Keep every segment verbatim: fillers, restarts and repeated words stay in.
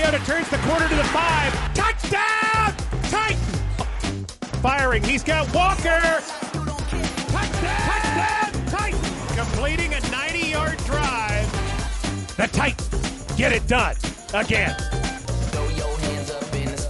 Mariota turns the corner to the five. Touchdown! Titans! Firing. He's got Walker. Touchdown! Touchdown! Titans! Completing a ninety-yard drive. The Titans get it done again. Throw your hands up in the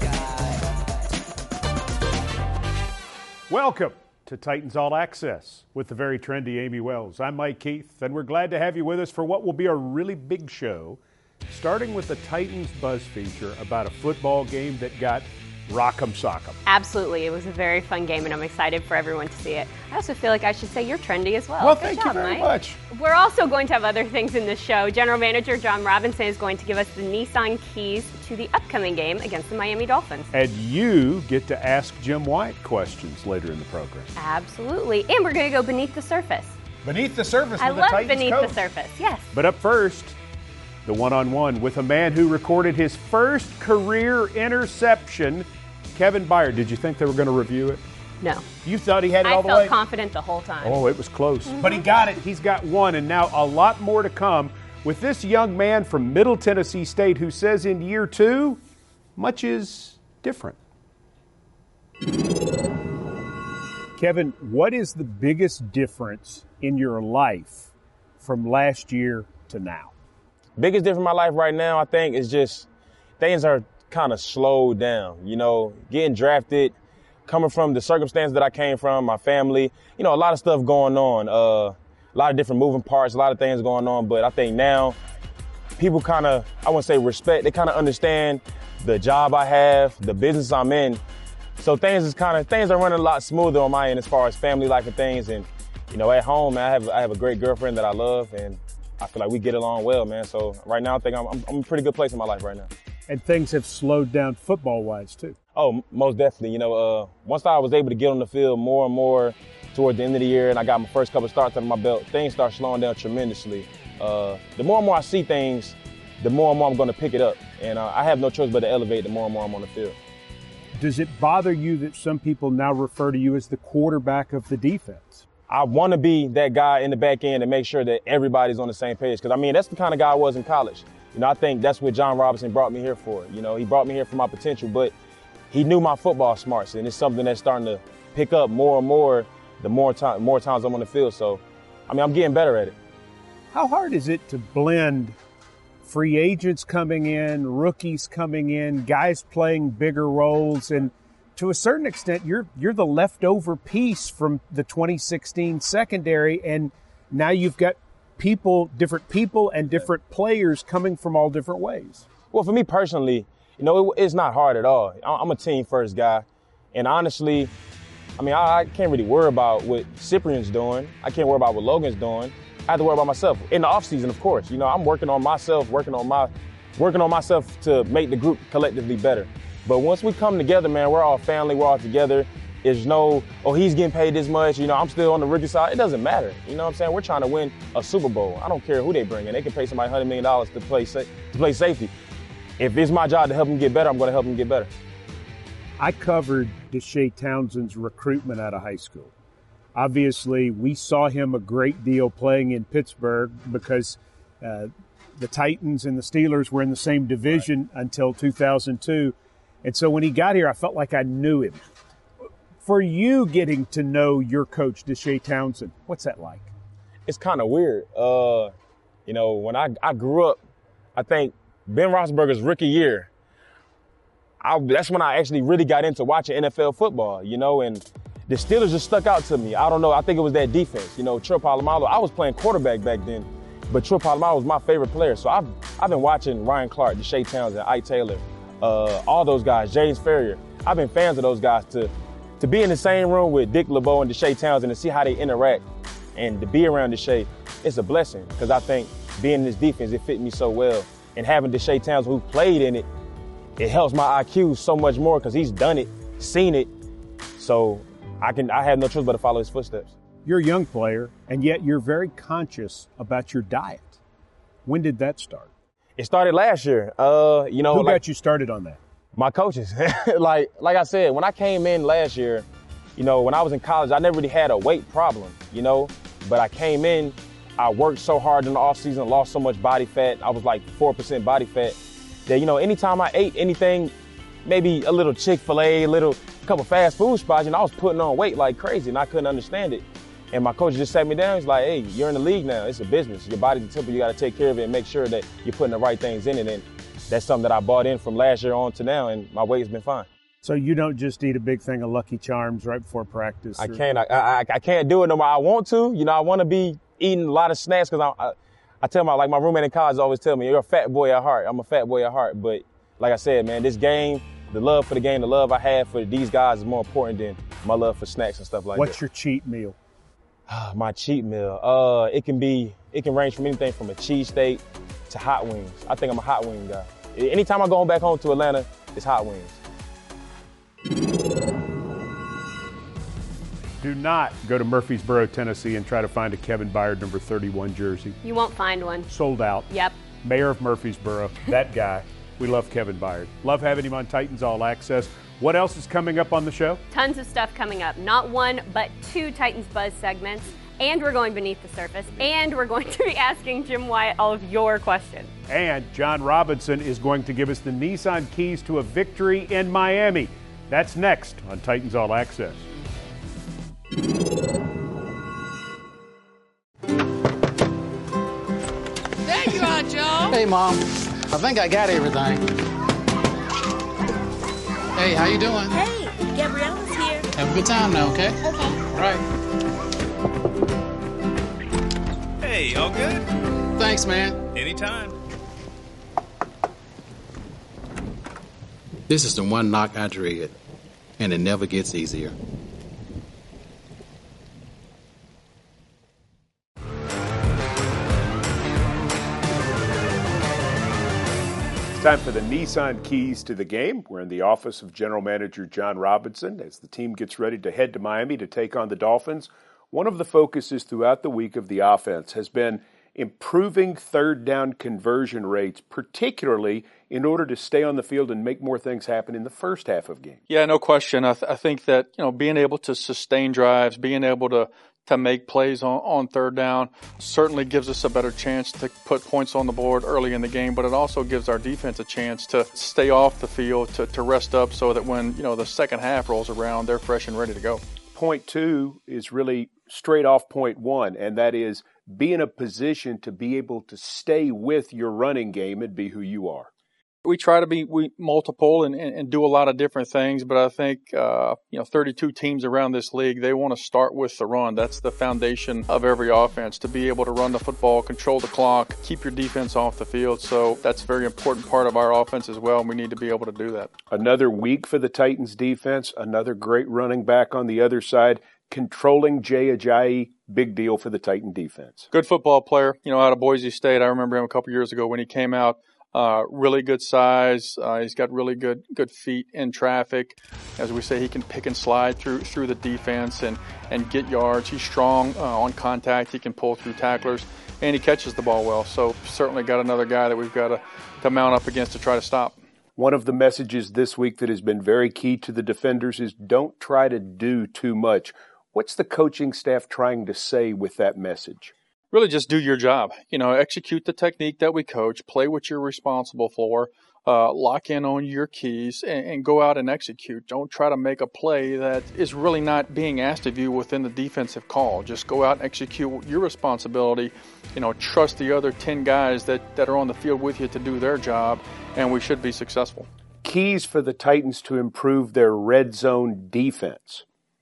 sky. Welcome to Titans All Access with the very trendy Amy Wells. I'm Mike Keith, and we're glad to have you with us for what will be a really big show, starting with the Titans Buzz feature about a football game that got rock'em sock'em. Absolutely. It was a very fun game, and I'm excited for everyone to see it. I also feel like I should say you're trendy as well. Well, Good thank job, you very Mike. much. We're also going to have other things in this show. General Manager John Robinson is going to give us the Nissan keys to the upcoming game against the Miami Dolphins. And you get to ask Jim White questions later in the program. Absolutely. And we're going to go beneath the surface. Beneath the surface I with love the Titans beneath coach. the surface, yes. But up first, the one-on-one with a man who recorded his first career interception, Kevin Byard. Did you think they were going to review it? No. You thought he had it I all the felt way? confident the whole time. Oh, it was close. Mm-hmm. But he got it. He's got one, and now a lot more to come with this young man from Middle Tennessee State who says in year two, much is different. Kevin, what is the biggest difference in your life from last year to now? Biggest difference in my life right now, I think, is just things are kind of slowed down. You know, getting drafted, coming from the circumstances that I came from, my family, you know, a lot of stuff going on, uh, a lot of different moving parts, a lot of things going on. But I think now people kind of, I wouldn't say respect, they kind of understand the job I have, the business I'm in. So things is kind of, things are running a lot smoother on my end as far as family life and things. And, you know, at home, man, I have, I have a great girlfriend that I love, and I feel like we get along well, man. So right now I think I'm, I'm, I'm in a pretty good place in my life right now. And things have slowed down football-wise, too. Oh, most definitely. You know, uh, once I was able to get on the field more and more toward the end of the year and I got my first couple of starts under my belt, things start slowing down tremendously. Uh, the more and more I see things, the more and more I'm going to pick it up. And uh, I have no choice but to elevate the more and more I'm on the field. Does it bother you that some people now refer to you as the quarterback of the defense? I want to be that guy in the back end and make sure that everybody's on the same page. Because, I mean, that's the kind of guy I was in college. You know, I think that's what John Robinson brought me here for. You know, he brought me here for my potential, but he knew my football smarts, and it's something that's starting to pick up more and more the more time, more times I'm on the field. So, I mean, I'm getting better at it. How hard is it to blend free agents coming in, rookies coming in, guys playing bigger roles, and to a certain extent, you're you're the leftover piece from the twenty sixteen secondary, and now you've got people, different people and different players coming from all different ways? Well, for me personally, you know, it, it's not hard at all. I'm a team first guy. And honestly, I mean, I, I can't really worry about what Cyprian's doing. I can't worry about what Logan's doing. I have to worry about myself. In the offseason, of course. You know, I'm working on myself, working on my, working on myself to make the group collectively better. But once we come together, man, we're all family, we're all together. There's no, oh, he's getting paid this much, you know, I'm still on the rookie side. It doesn't matter. You know what I'm saying? We're trying to win a Super Bowl. I don't care who they bring in. They can pay somebody one hundred million dollars to play sa- to play safety. If it's my job to help him get better, I'm going to help him get better. I covered Deshae Townsend's recruitment out of high school. Obviously, we saw him a great deal playing in Pittsburgh because uh, the Titans and the Steelers were in the same division right. until two thousand two. And so when he got here, I felt like I knew him. For you getting to know your coach, Deshae Townsend, what's that like? It's kind of weird. Uh, you know, when I, I grew up, I think Ben Roethlisberger's rookie year, I, that's when I actually really got into watching N F L football, you know, and the Steelers just stuck out to me. I don't know. I think it was that defense. You know, Troy Polamalu, I was playing quarterback back then, but Troy Polamalu was my favorite player. So I've, I've been watching Ryan Clark, Deshae Townsend, Ike Taylor, uh, all those guys, James Ferrier. I've been fans of those guys to To be in the same room with Dick LeBeau and Deshae Townsend and see how they interact and to be around Deshae, it's a blessing because I think being in this defense, it fit me so well. And having Deshae Townsend who played in it, it helps my I Q so much more because he's done it, seen it. So I can I have no choice but to follow his footsteps. You're a young player, and yet you're very conscious about your diet. When did that start? It started last year. Uh, you know, Who like, got you started on that? My coaches. like like I said, when I came in last year, you know, when I was in college, I never really had a weight problem, you know. But I came in, I worked so hard in the offseason, lost so much body fat. I was like four percent body fat. that, you know, anytime I ate anything, maybe a little Chick-fil-A, a little couple fast food spots, you know, I was putting on weight like crazy, and I couldn't understand it. And my coach just sat me down. He's like, hey, you're in the league now. It's a business. Your body's a temple. You got to take care of it and make sure that you're putting the right things in it. And that's something that I bought in from last year on to now, and my weight's been fine. So you don't just eat a big thing of Lucky Charms right before practice? I or... can't. I, I, I can't do it no more. I want to. You know, I want to be eating a lot of snacks because I, I, I tell my, like my roommate in college always tell me, you're a fat boy at heart. I'm a fat boy at heart. But like I said, man, this game, the love for the game, the love I have for these guys is more important than my love for snacks and stuff like What's that. What's your cheat meal? My cheat meal, uh, it can be, it can range from anything from a cheesesteak to hot wings. I think I'm a hot wing guy. Anytime I go back home to Atlanta, it's hot wings. Do not go to Murfreesboro, Tennessee and try to find a Kevin Byard number thirty-one jersey. You won't find one. Sold out. Yep. Mayor of Murfreesboro, that guy. We love Kevin Byard. Love having him on Titans All Access. What else is coming up on the show? Tons of stuff coming up. Not one, but two Titans Buzz segments. And we're going beneath the surface. And we're going to be asking Jim Wyatt all of your questions. And John Robinson is going to give us the Nissan keys to a victory in Miami. That's next on Titans All Access. There you are, Joe. Hey, Mom. I think I got everything. Hey, how you doing? Hey, Gabriella's here. Have a good time now, okay? Okay. All right. Hey, all good? Thanks, man. Anytime. This is the one knock I dread, and it never gets easier. It's time for the Nissan keys to the game. We're in the office of General Manager John Robinson as the team gets ready to head to Miami to take on the Dolphins. One of the focuses throughout the week of the offense has been improving third down conversion rates, particularly in order to stay on the field and make more things happen in the first half of games. Yeah, no question. I, th- I think that, you know, being able to sustain drives, being able to to make plays on, on third down certainly gives us a better chance to put points on the board early in the game, but it also gives our defense a chance to stay off the field, to, to rest up so that when, you know, the second half rolls around, they're fresh and ready to go. Point two is really straight off point one, and that is be in a position to be able to stay with your running game and be who you are. We try to be we multiple and, and, and do a lot of different things, but I think, uh, you know, thirty-two teams around this league, they want to start with the run. That's the foundation of every offense, to be able to run the football, control the clock, keep your defense off the field. So that's a very important part of our offense as well, and we need to be able to do that. Another week for the Titans defense, another great running back on the other side, controlling Jay Ajayi. Big deal for the Titan defense. Good football player, you know, out of Boise State. I remember him a couple years ago when he came out. Uh, really good size. Uh, he's got really good good feet in traffic. As we say, he can pick and slide through through the defense and, and get yards. He's strong uh, on contact. He can pull through tacklers, and he catches the ball well. So certainly got another guy that we've got to, to mount up against to try to stop. One of the messages this week that has been very key to the defenders is don't try to do too much. What's the coaching staff trying to say with that message? Really just do your job. You know, execute the technique that we coach, play what you're responsible for, uh, lock in on your keys, and, and go out and execute. Don't try to make a play that is really not being asked of you within the defensive call. Just go out and execute your responsibility. You know, trust the other ten guys that, that are on the field with you to do their job, and we should be successful. Keys for the Titans to improve their red zone defense.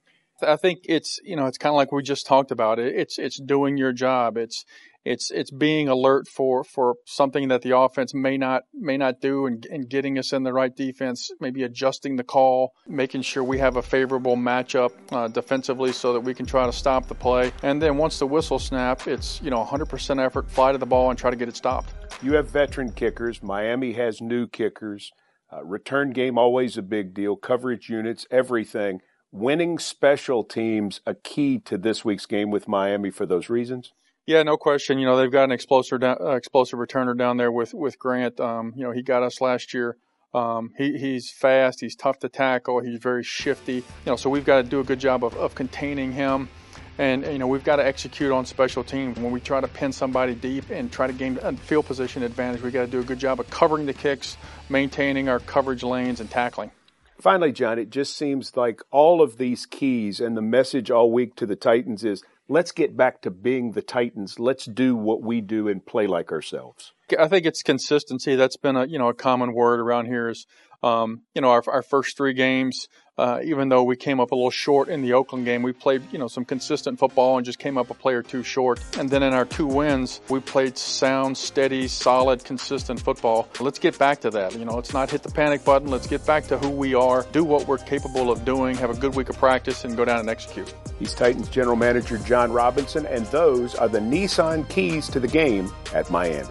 I think it's, you know, it's kind of like we just talked about it. It's, it's doing your job. It's, it's, it's being alert for, for something that the offense may not, may not do and, and getting us in the right defense, maybe adjusting the call, making sure we have a favorable matchup uh, defensively so that we can try to stop the play. And then once the whistle snap, it's, you know, one hundred percent effort, fly to the ball and try to get it stopped. You have veteran kickers. Miami has new kickers. Uh, return game, always a big deal. Coverage units, everything. Winning special teams a key to this week's game with Miami for those reasons? Yeah, no question. You know, they've got an explosive down, uh, explosive returner down there with, with Grant. Um, you know, he got us last year. Um, he, he's fast. He's tough to tackle. He's very shifty. You know, so we've got to do a good job of, of containing him. And, you know, we've got to execute on special teams. When we try to pin somebody deep and try to gain a field position advantage, we've got to do a good job of covering the kicks, maintaining our coverage lanes, and tackling. Finally, John, it just seems like all of these keys and the message all week to the Titans is, let's get back to being the Titans. Let's do what we do and play like ourselves. I think it's consistency. That's been a, you know, a common word around here is, um, you know, our, our first three games, uh, even though we came up a little short in the Oakland game, we played, you know, some consistent football and just came up a play or two short. And then in our two wins, we played sound, steady, solid, consistent football. Let's get back to that. You know, let's not hit the panic button. Let's get back to who we are, do what we're capable of doing, have a good week of practice, and go down and execute. He's Titans General Manager John Robinson, and those are the Nissan keys to the game at Miami.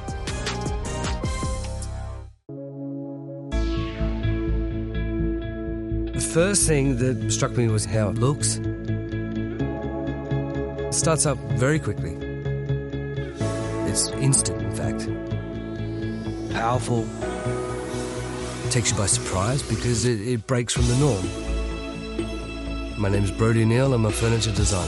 The first thing that struck me was how it looks. It starts up very quickly. It's instant, in fact. Powerful. It takes you by surprise because it, it breaks from the norm. My name is Brody Neal. I'm a furniture designer.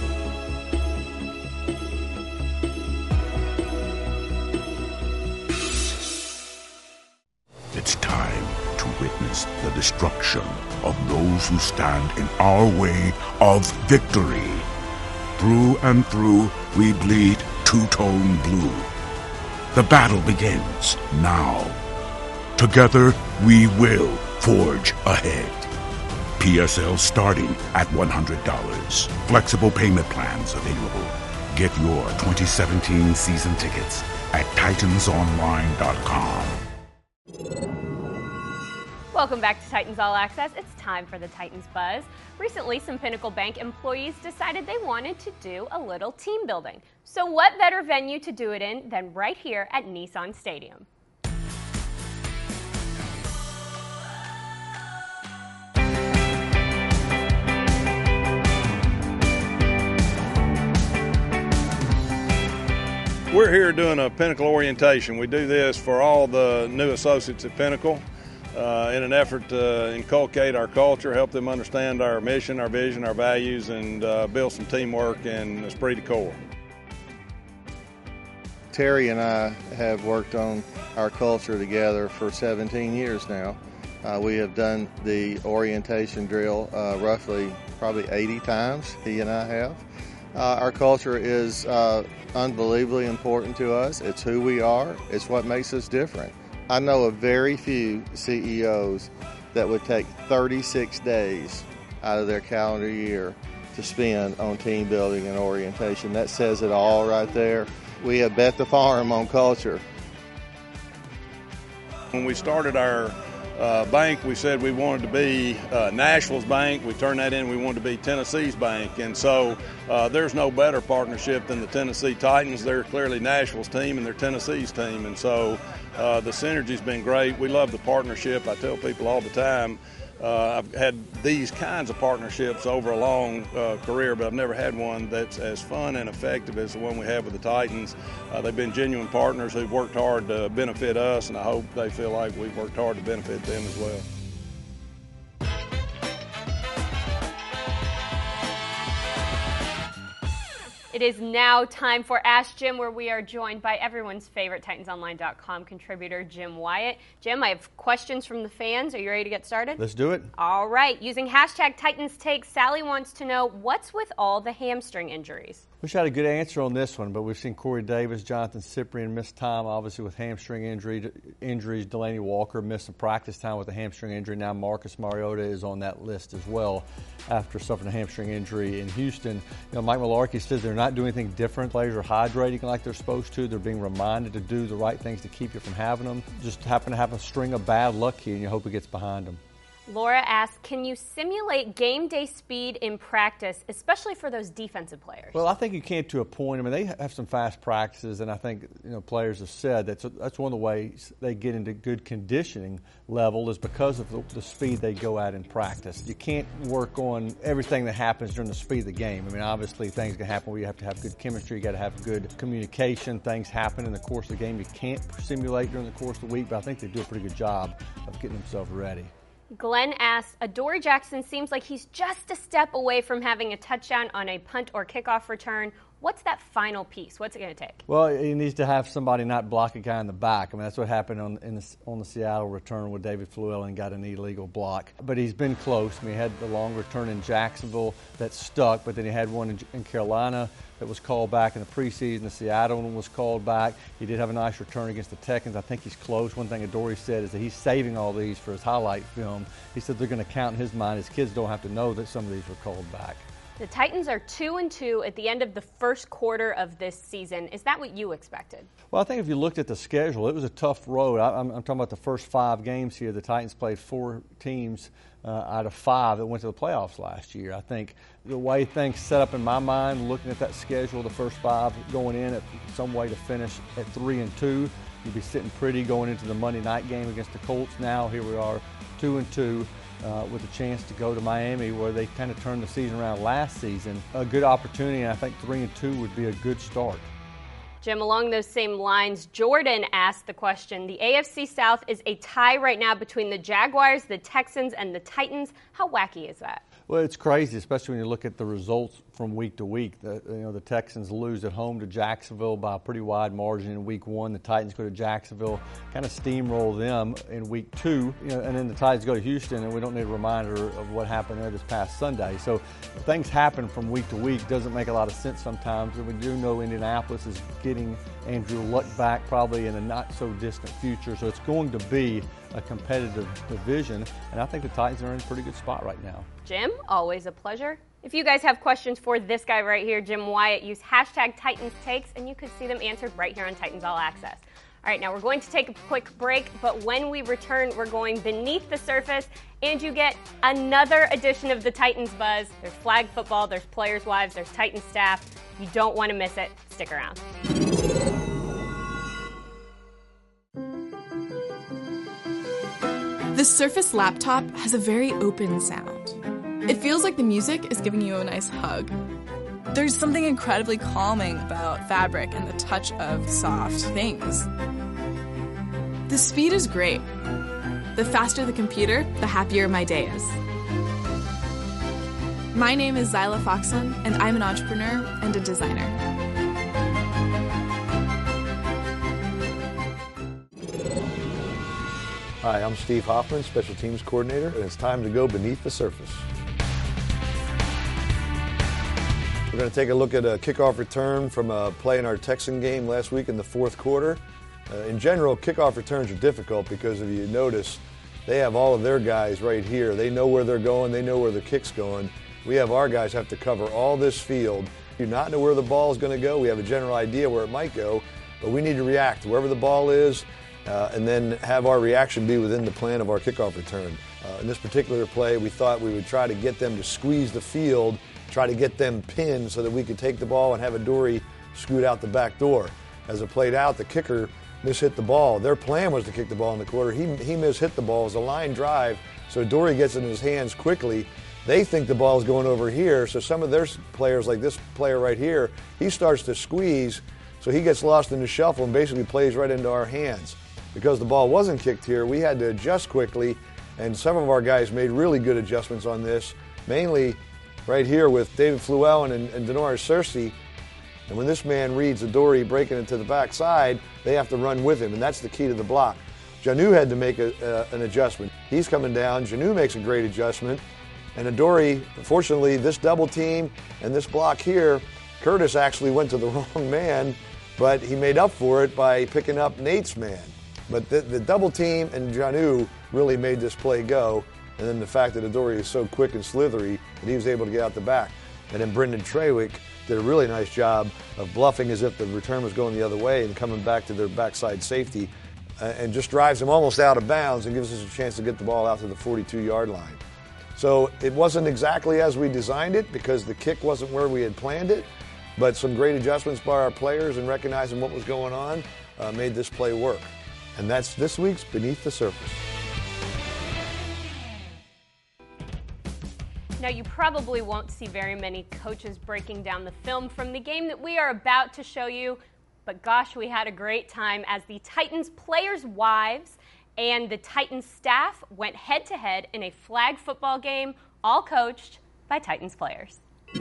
It's time to witness the destruction of those who stand in our way of victory. Through and through, we bleed two-tone blue. The battle begins now. Together, we will forge ahead. P S L starting at one hundred dollars. Flexible payment plans available. Get your twenty seventeen season tickets at titans online dot com. Welcome back to Titans All Access. It's time for the Titans Buzz. Recently, some Pinnacle Bank employees decided they wanted to do a little team building. So what better venue to do it in than right here at Nissan Stadium? We're here doing a Pinnacle orientation. We do this for all the new associates at Pinnacle. Uh, in an effort to inculcate our culture, help them understand our mission, our vision, our values, and uh, build some teamwork and esprit de corps. Terry and I have worked on our culture together for seventeen years now. Uh, we have done the orientation drill uh, roughly probably eighty times, he and I have. Uh, our culture is uh, unbelievably important to us. It's who we are. It's what makes us different. I know of very few C E Os that would take thirty-six days out of their calendar year to spend on team building and orientation. That says it all right there. We have bet the farm on culture. When we started our uh, bank, we said we wanted to be uh, Nashville's bank. We turned that in, we wanted to be Tennessee's bank. And so uh, there's no better partnership than the Tennessee Titans. They're clearly Nashville's team and they're Tennessee's team. And so uh, the synergy's been great. We love the partnership. I tell people all the time, uh, I've had these kinds of partnerships over a long uh, career, but I've never had one that's as fun and effective as the one we have with the Titans. Uh, they've been genuine partners who've worked hard to benefit us, and I hope they feel like we've worked hard to benefit them as well. It is now time for Ask Jim, where we are joined by everyone's favorite Titans Online dot com contributor, Jim Wyatt. Jim, I have questions from the fans. Are you ready to get started? Let's do it. All right. Using hashtag Titans Take, Sally wants to know, what's with all the hamstring injuries? Wish I had a good answer on this one, but we've seen Corey Davis, Jonathan Cyprien miss time, obviously, with hamstring injury, injuries. Delaney Walker missed some practice time with a hamstring injury. Now Marcus Mariota is on that list as well after suffering a hamstring injury in Houston. You know, Mike Mularkey says they're not doing anything different. Players are hydrating like they're supposed to. They're being reminded to do the right things to keep you from having them. Just happen to have a string of bad luck here, and you hope it gets behind them. Laura asks, can you simulate game day speed in practice, especially for those defensive players? Well, I think you can to a point. I mean, they have some fast practices, and I think, you know, players have said that's that's one of the ways they get into good conditioning level is because of the, the speed they go at in practice. You can't work on everything that happens during the speed of the game. I mean, obviously things can happen where you have to have good chemistry, you got to have good communication. Things happen in the course of the game you can't simulate during the course of the week, but I think they do a pretty good job of getting themselves ready. Glenn asks, Adoree Jackson seems like he's just a step away from having a touchdown on a punt or kickoff return. What's that final piece? What's it going to take? Well, he needs to have somebody not block a guy in the back. I mean, that's what happened on in the, on the Seattle return with David Fluellen got an illegal block. But he's been close. I mean, he had the long return in Jacksonville that stuck, but then he had one in, in Carolina that was called back in the preseason. The Seattle one was called back. He did have a nice return against the Texans. I think he's close. One thing Adoree said is that he's saving all these for his highlight film. He said they're going to count in his mind. His kids don't have to know that some of these were called back. The Titans are two and two at the end of the first quarter of this season. Is that what you expected? Well, I think if you looked at the schedule, it was a tough road. I, I'm, I'm talking about the first five games here. The Titans played four teams uh, out of five that went to the playoffs last year. I think the way things set up in my mind, looking at that schedule, the first five going in at some way to finish at three and two, you'd be sitting pretty going into the Monday night game against the Colts. Now here we are, two and two. Uh, with a chance to go to Miami, where they kind of turned the season around last season. A good opportunity, and I think three and two would be a good start. Jim, along those same lines, Jordan asked the question, the A F C South is a tie right now between the Jaguars, the Texans, and the Titans. How wacky is that? Well, it's crazy, especially when you look at the results from week to week. The, you know, the Texans lose at home to Jacksonville by a pretty wide margin in week one. The Titans go to Jacksonville, kind of steamroll them in week two, you know, and then the Titans go to Houston, and we don't need a reminder of what happened there this past Sunday. So things happen from week to week. Doesn't make a lot of sense sometimes. And we do know Indianapolis is getting Andrew Luck back probably in a not-so-distant future. So it's going to be a competitive division, and I think the Titans are in a pretty good spot right now. Jim, always a pleasure. If you guys have questions for this guy right here, Jim Wyatt, use hashtag Titans Takes, and you could see them answered right here on Titans All Access. All right, now we're going to take a quick break, but when we return, we're going beneath the surface, and you get another edition of the Titans Buzz. There's flag football, there's players' wives, there's Titans staff. You don't want to miss it. Stick around. The Surface laptop has a very open sound. It feels like the music is giving you a nice hug. There's something incredibly calming about fabric and the touch of soft things. The speed is great. The faster the computer, the happier my day is. My name is Zyla Foxon, and I'm an entrepreneur and a designer. Hi, I'm Steve Hoffman, Special Teams Coordinator, and it's time to go beneath the surface. We're going to take a look at a kickoff return from a play in our Texan game last week in the fourth quarter. Uh, in general, kickoff returns are difficult because if you notice, they have all of their guys right here. They know where they're going. They know where the kick's going. We have our guys have to cover all this field. We do not know where the ball is going to go. We have a general idea where it might go, but we need to react to wherever the ball is. Uh, and then have our reaction be within the plan of our kickoff return. Uh, in this particular play, we thought we would try to get them to squeeze the field, try to get them pinned so that we could take the ball and have Adoree scoot out the back door. As it played out, the kicker mishit the ball. Their plan was to kick the ball in the quarter. He, he mishit the ball. It was a line drive, so Adoree gets it in his hands quickly. They think the ball is going over here, so some of their players, like this player right here, he starts to squeeze, so he gets lost in the shuffle and basically plays right into our hands. Because the ball wasn't kicked here, we had to adjust quickly, and some of our guys made really good adjustments on this, mainly right here with David Fluellen and, and Denoris Searcy. And when this man reads Adoree breaking it to the backside, they have to run with him, and that's the key to the block. Janu had to make a, uh, an adjustment. He's coming down. Janu makes a great adjustment. And Adoree, fortunately, this double team and this block here, Curtis actually went to the wrong man, but he made up for it by picking up Nate's man. But the, the double team and Janu really made this play go. And then the fact that Adoree is so quick and slithery that he was able to get out the back. And then Brendan Trawick did a really nice job of bluffing as if the return was going the other way and coming back to their backside safety uh, and just drives him almost out of bounds and gives us a chance to get the ball out to the forty-two-yard line. So it wasn't exactly as we designed it because the kick wasn't where we had planned it, but some great adjustments by our players and recognizing what was going on uh, made this play work. And that's this week's Beneath the Surface. Now, you probably won't see very many coaches breaking down the film from the game that we are about to show you, but gosh, we had a great time as the Titans players' wives And the Titans staff went head-to-head in a flag football game, all coached by Titans players.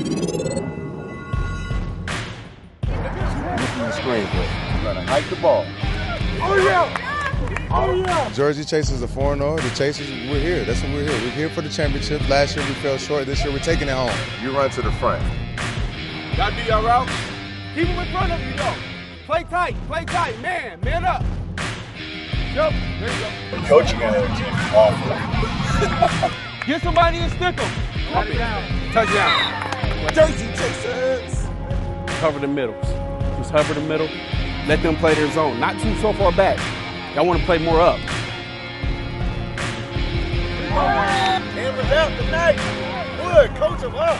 Hike the ball. Oh, yeah! Oh, yeah! Jersey Chasers are four and oh. The Chasers, we're here. That's what we're here. We're here for the championship. Last year we fell short. This year we're taking it home. You run to the front. Y'all do your route. Keep them in front of you, though. Play tight. Play tight. Man, man up. Yep. There you go. The coaching energy is awful. Get somebody and stick them. Cut it down. Touchdown. Jersey Chasers. Cover the middles. Just hover the middle. Let them play their zone. Not too so far back. Y'all want to play more up. Hammers out tonight. Good. Coach them up.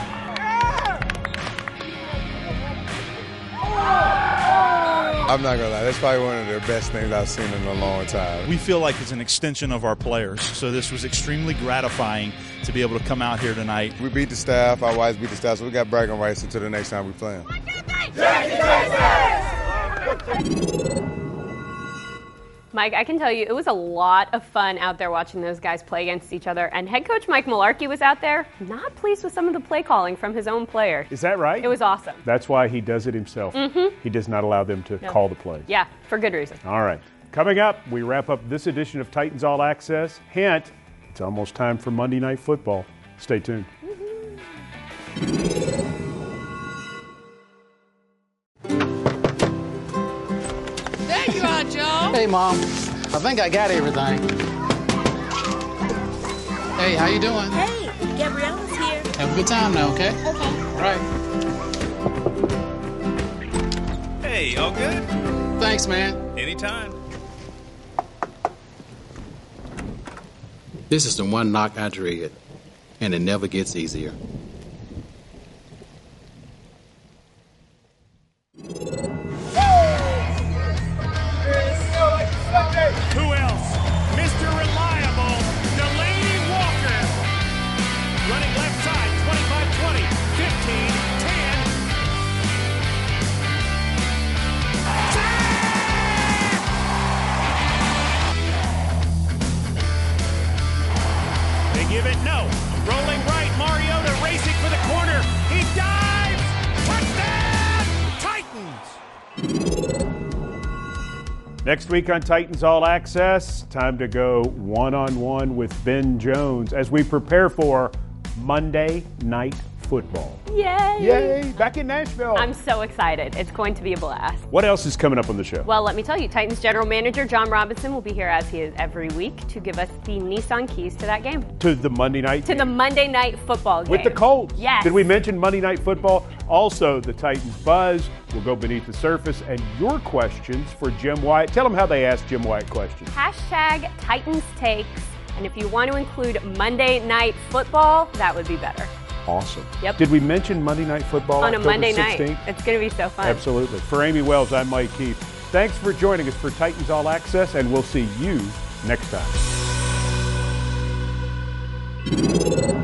I'm not gonna lie, that's probably one of the best things I've seen in a long time. We feel like it's an extension of our players, so this was extremely gratifying to be able to come out here tonight. We beat the staff, our wives beat the staff, so we got bragging rights until the next time we play them. Mike, I can tell you it was a lot of fun out there watching those guys play against each other. And head coach Mike Mularkey was out there, not pleased with some of the play calling from his own player. Is that right? It was awesome. That's why he does it himself. Mm-hmm. He does not allow them to No. call the plays. Yeah, for good reason. All right. Coming up, we wrap up this edition of Titans All Access. Hint, it's almost time for Monday Night Football. Stay tuned. There you are, Joe. Hey, Mom. I think I got everything. Hey, how you doing? Hey, Gabriella's here. Have a good time now, okay? Okay. All right. Hey, all good? Thanks, man. Anytime. This is the one knock I dread, and it never gets easier. Who else? Mister Reliable, Delaney Walker. Running left side, twenty-five twenty, fifteen ten. They give it no. Rolling right, Mariota racing for the corner. He dives! Touchdown! Titans! Next week on Titans All Access, time to go one-on-one with Ben Jones as we prepare for Monday Night Football. Yay! Yay! Back in Nashville. I'm so excited. It's going to be a blast. What else is coming up on the show? Well, let me tell you, Titans general manager John Robinson will be here as he is every week to give us the Nissan keys to that game. To the Monday night To game. the Monday Night Football game. With the Colts. Yes. Did we mention Monday Night Football? Also, the Titans Buzz will go beneath the surface, and your questions for Jim Wyatt. Tell them how they ask Jim Wyatt questions. Hashtag Titans Takes. And if you want to include Monday Night Football, that would be better. Awesome. Yep. Did we mention Monday Night Football On a October Monday sixteenth? night. It's going to be so fun. Absolutely. For Amy Wells, I'm Mike Keith. Thanks for joining us for Titans All Access, and we'll see you next time.